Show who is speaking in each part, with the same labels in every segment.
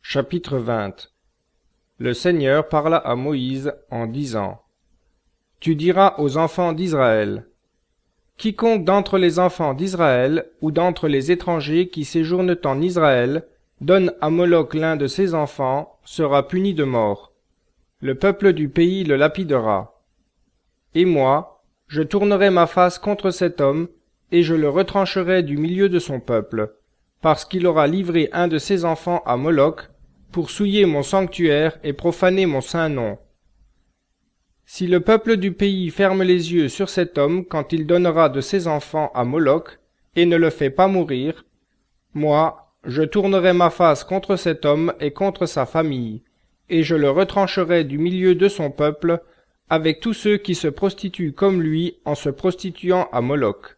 Speaker 1: Chapitre 20. Le Seigneur parla à Moïse en disant: Tu diras aux enfants d'Israël: Quiconque d'entre les enfants d'Israël ou d'entre les étrangers qui séjournent en Israël donne à Moloch l'un de ses enfants sera puni de mort. Le peuple du pays le lapidera. Et moi, je tournerai ma face contre cet homme, et je le retrancherai du milieu de son peuple, parce qu'il aura livré un de ses enfants à Moloch, pour souiller mon sanctuaire et profaner mon saint nom. Si le peuple du pays ferme les yeux sur cet homme quand il donnera de ses enfants à Moloch, et ne le fait pas mourir, moi, je tournerai ma face contre cet homme et contre sa famille, et je le retrancherai du milieu de son peuple, avec tous ceux qui se prostituent comme lui en se prostituant à Moloch.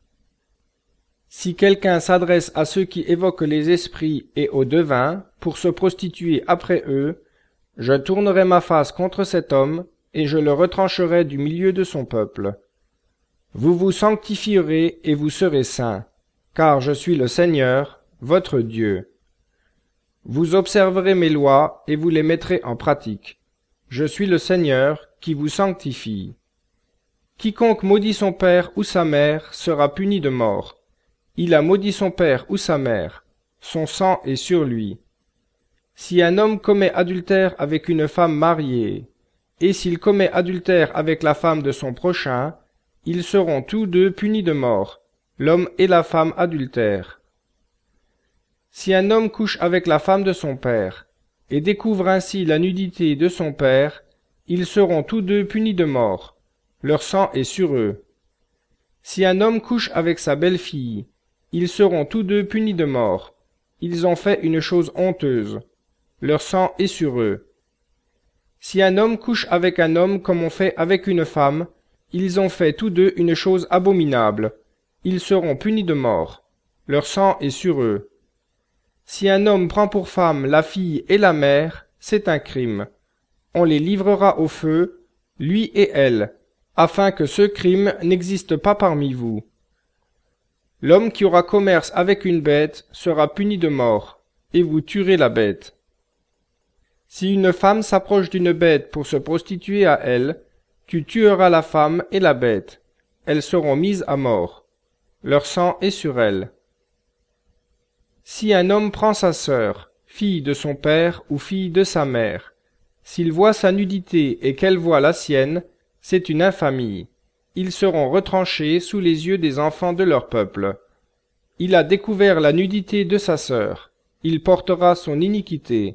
Speaker 1: Si quelqu'un s'adresse à ceux qui évoquent les esprits et aux devins, pour se prostituer après eux, je tournerai ma face contre cet homme, et je le retrancherai du milieu de son peuple. Vous vous sanctifierez et vous serez saints, car je suis le Seigneur, votre Dieu. Vous observerez mes lois et vous les mettrez en pratique. Je suis le Seigneur qui vous sanctifie. Quiconque maudit son père ou sa mère sera puni de mort. Il a maudit son père ou sa mère, son sang est sur lui. Si un homme commet adultère avec une femme mariée, et s'il commet adultère avec la femme de son prochain, ils seront tous deux punis de mort, l'homme et la femme adultères. Si un homme couche avec la femme de son père, et découvre ainsi la nudité de son père, ils seront tous deux punis de mort, leur sang est sur eux. Si un homme couche avec sa belle-fille, ils seront tous deux punis de mort, ils ont fait une chose honteuse, leur sang est sur eux. Si un homme couche avec un homme comme on fait avec une femme, ils ont fait tous deux une chose abominable, ils seront punis de mort, leur sang est sur eux. Si un homme prend pour femme la fille et la mère, c'est un crime. On les livrera au feu, lui et elle, afin que ce crime n'existe pas parmi vous. L'homme qui aura commerce avec une bête sera puni de mort, et vous tuerez la bête. Si une femme s'approche d'une bête pour se prostituer à elle, tu tueras la femme et la bête. Elles seront mises à mort. Leur sang est sur elles. Si un homme prend sa sœur, fille de son père ou fille de sa mère, s'il voit sa nudité et qu'elle voit la sienne, c'est une infamie. Ils seront retranchés sous les yeux des enfants de leur peuple. Il a découvert la nudité de sa sœur. Il portera son iniquité.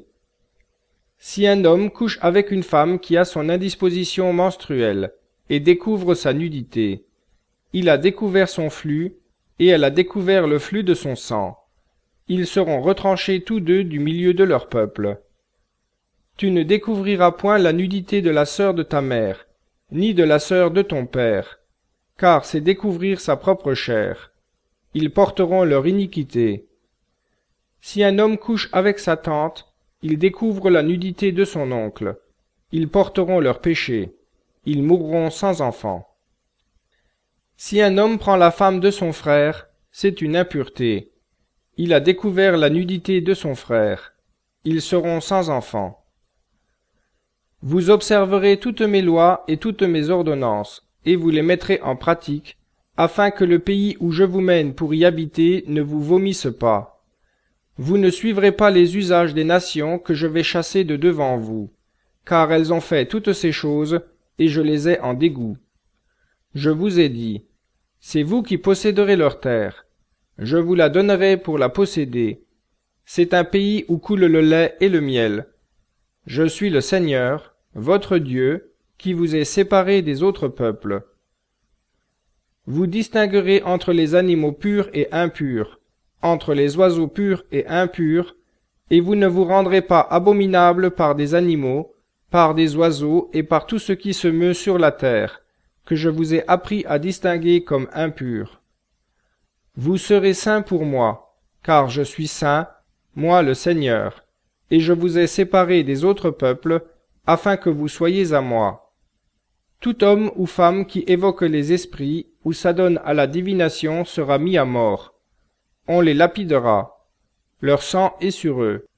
Speaker 1: Si un homme couche avec une femme qui a son indisposition menstruelle et découvre sa nudité, il a découvert son flux et elle a découvert le flux de son sang. Ils seront retranchés tous deux du milieu de leur peuple. Tu ne découvriras point la nudité de la sœur de ta mère, ni de la sœur de ton père, car c'est découvrir sa propre chair. Ils porteront leur iniquité. Si un homme couche avec sa tante, il découvre la nudité de son oncle. Ils porteront leur péché. Ils mourront sans enfant. Si un homme prend la femme de son frère, c'est une impureté. Il a découvert la nudité de son frère. Ils seront sans enfant. Vous observerez toutes mes lois et toutes mes ordonnances, et vous les mettrez en pratique, afin que le pays où je vous mène pour y habiter ne vous vomisse pas. Vous ne suivrez pas les usages des nations que je vais chasser de devant vous, car elles ont fait toutes ces choses, et je les ai en dégoût. Je vous ai dit, c'est vous qui posséderez leur terre. Je vous la donnerai pour la posséder. C'est un pays où coule le lait et le miel. Je suis le Seigneur, votre Dieu, qui vous ai séparé des autres peuples. Vous distinguerez entre les animaux purs et impurs, entre les oiseaux purs et impurs, et vous ne vous rendrez pas abominables par des animaux, par des oiseaux et par tout ce qui se meut sur la terre, que je vous ai appris à distinguer comme impurs. Vous serez saints pour moi, car je suis saint, moi le Seigneur, et je vous ai séparés des autres peuples, afin que vous soyez à moi. Tout homme ou femme qui évoque les esprits ou s'adonne à la divination sera mis à mort. On les lapidera. Leur sang est sur eux.